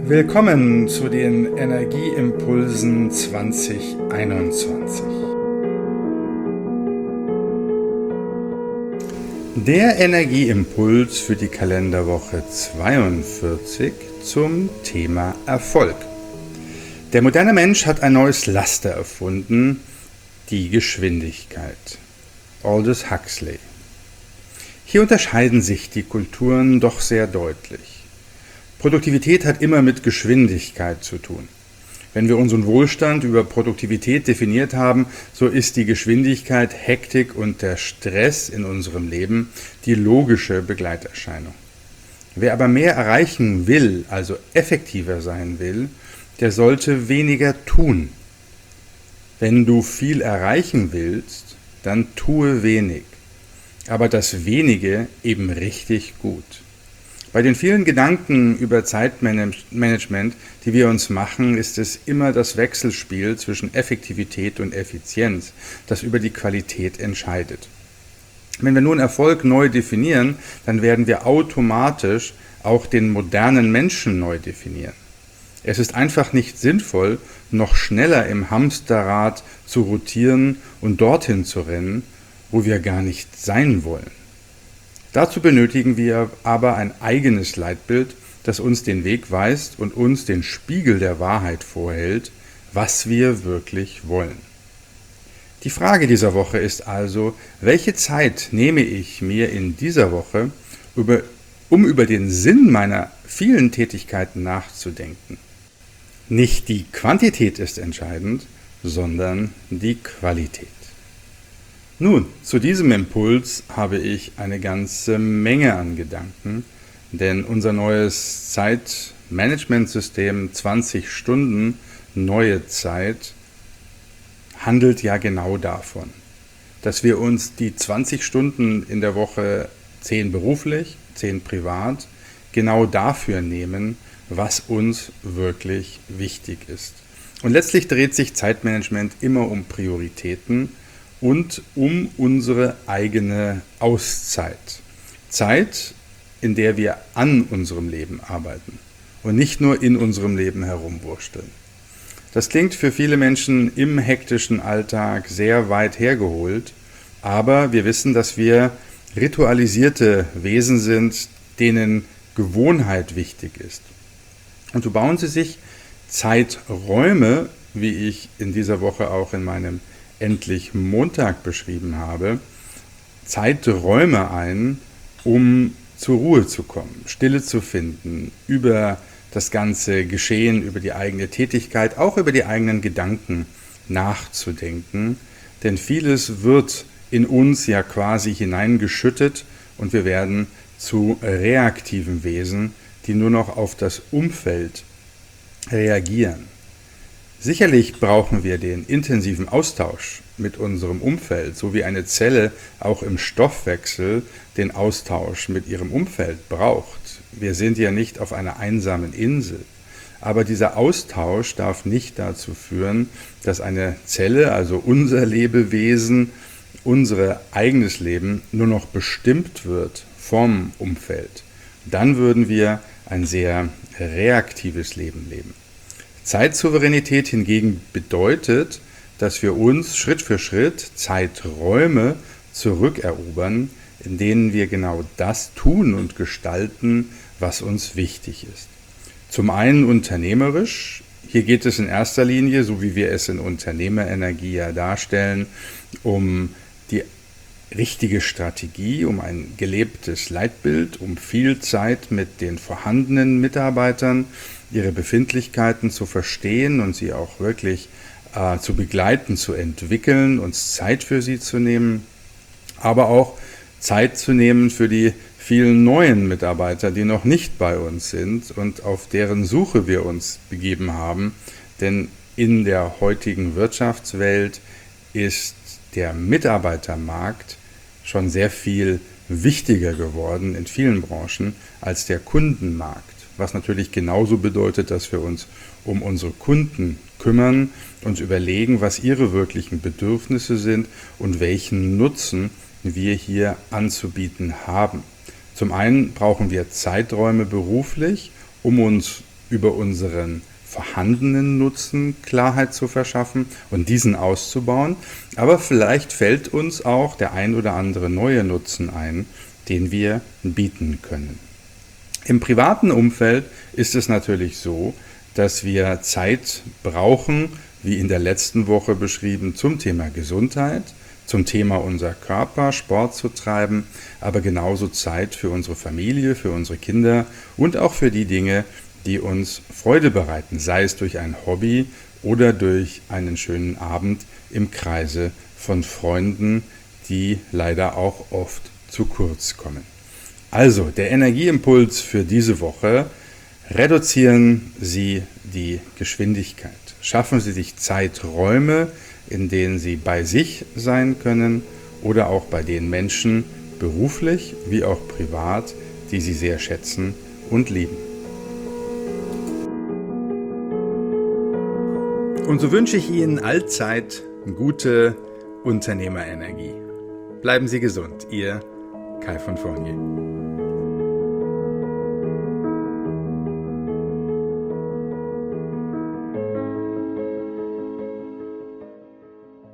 Willkommen zu den Energieimpulsen 2021. Der Energieimpuls für die Kalenderwoche 42 zum Thema Erfolg. Der moderne Mensch hat ein neues Laster erfunden, die Geschwindigkeit. Aldous Huxley. Hier unterscheiden sich die Kulturen doch sehr deutlich. Produktivität hat immer mit Geschwindigkeit zu tun. Wenn wir unseren Wohlstand über Produktivität definiert haben, so ist die Geschwindigkeit, Hektik und der Stress in unserem Leben die logische Begleiterscheinung. Wer aber mehr erreichen will, also effektiver sein will, der sollte weniger tun. Wenn du viel erreichen willst, dann tue wenig, aber das Wenige eben richtig gut. Bei den vielen Gedanken über Zeitmanagement, die wir uns machen, ist es immer das Wechselspiel zwischen Effektivität und Effizienz, das über die Qualität entscheidet. Wenn wir nun Erfolg neu definieren, dann werden wir automatisch auch den modernen Menschen neu definieren. Es ist einfach nicht sinnvoll, noch schneller im Hamsterrad zu rotieren und dorthin zu rennen, wo wir gar nicht sein wollen. Dazu benötigen wir aber ein eigenes Leitbild, das uns den Weg weist und uns den Spiegel der Wahrheit vorhält, was wir wirklich wollen. Die Frage dieser Woche ist also, welche Zeit nehme ich mir in dieser Woche, um über den Sinn meiner vielen Tätigkeiten nachzudenken? Nicht die Quantität ist entscheidend, sondern die Qualität. Nun, zu diesem Impuls habe ich eine ganze Menge an Gedanken, denn unser neues Zeitmanagementsystem 20 Stunden neue Zeit handelt ja genau davon, dass wir uns die 20 Stunden in der Woche, 10 beruflich, 10 privat, genau dafür nehmen, was uns wirklich wichtig ist. Und letztlich dreht sich Zeitmanagement immer um Prioritäten und um unsere eigene Auszeit. Zeit, in der wir an unserem Leben arbeiten und nicht nur in unserem Leben herumwursteln. Das klingt für viele Menschen im hektischen Alltag sehr weit hergeholt, aber wir wissen, dass wir ritualisierte Wesen sind, denen Gewohnheit wichtig ist. Und so bauen sie sich Zeiträume, wie ich in dieser Woche auch in meinem Endlich Montag beschrieben habe, Zeiträume ein, um zur Ruhe zu kommen, Stille zu finden, über das ganze Geschehen, über die eigene Tätigkeit, auch über die eigenen Gedanken nachzudenken. Denn vieles wird in uns ja quasi hineingeschüttet und wir werden zu reaktiven Wesen, die nur noch auf das Umfeld reagieren. Sicherlich brauchen wir den intensiven Austausch mit unserem Umfeld, so wie eine Zelle auch im Stoffwechsel den Austausch mit ihrem Umfeld braucht. Wir sind ja nicht auf einer einsamen Insel. Aber dieser Austausch darf nicht dazu führen, dass eine Zelle, also unser Lebewesen, unser eigenes Leben nur noch bestimmt wird vom Umfeld. Dann würden wir ein sehr reaktives Leben leben. Zeitsouveränität hingegen bedeutet, dass wir uns Schritt für Schritt Zeiträume zurückerobern, in denen wir genau das tun und gestalten, was uns wichtig ist. Zum einen unternehmerisch, hier geht es in erster Linie, so wie wir es in Unternehmerenergie ja darstellen, um die richtige Strategie, um ein gelebtes Leitbild, um viel Zeit mit den vorhandenen Mitarbeitern, ihre Befindlichkeiten zu verstehen und sie auch wirklich zu begleiten, zu entwickeln, uns Zeit für sie zu nehmen, aber auch Zeit zu nehmen für die vielen neuen Mitarbeiter, die noch nicht bei uns sind und auf deren Suche wir uns begeben haben. Denn in der heutigen Wirtschaftswelt ist der Mitarbeitermarkt schon sehr viel wichtiger geworden in vielen Branchen als der Kundenmarkt. Was natürlich genauso bedeutet, dass wir uns um unsere Kunden kümmern, uns überlegen, was ihre wirklichen Bedürfnisse sind und welchen Nutzen wir hier anzubieten haben. Zum einen brauchen wir Zeiträume beruflich, um uns über unseren vorhandenen Nutzen Klarheit zu verschaffen und diesen auszubauen. Aber vielleicht fällt uns auch der ein oder andere neue Nutzen ein, den wir bieten können. Im privaten Umfeld ist es natürlich so, dass wir Zeit brauchen, wie in der letzten Woche beschrieben, zum Thema Gesundheit, zum Thema unser Körper, Sport zu treiben, aber genauso Zeit für unsere Familie, für unsere Kinder und auch für die Dinge, die uns Freude bereiten, sei es durch ein Hobby oder durch einen schönen Abend im Kreise von Freunden, die leider auch oft zu kurz kommen. Also, der Energieimpuls für diese Woche: reduzieren Sie die Geschwindigkeit. Schaffen Sie sich Zeiträume, in denen Sie bei sich sein können oder auch bei den Menschen, beruflich wie auch privat, die Sie sehr schätzen und lieben. Und so wünsche ich Ihnen allzeit gute Unternehmerenergie. Bleiben Sie gesund, Ihr Kai von Fournier.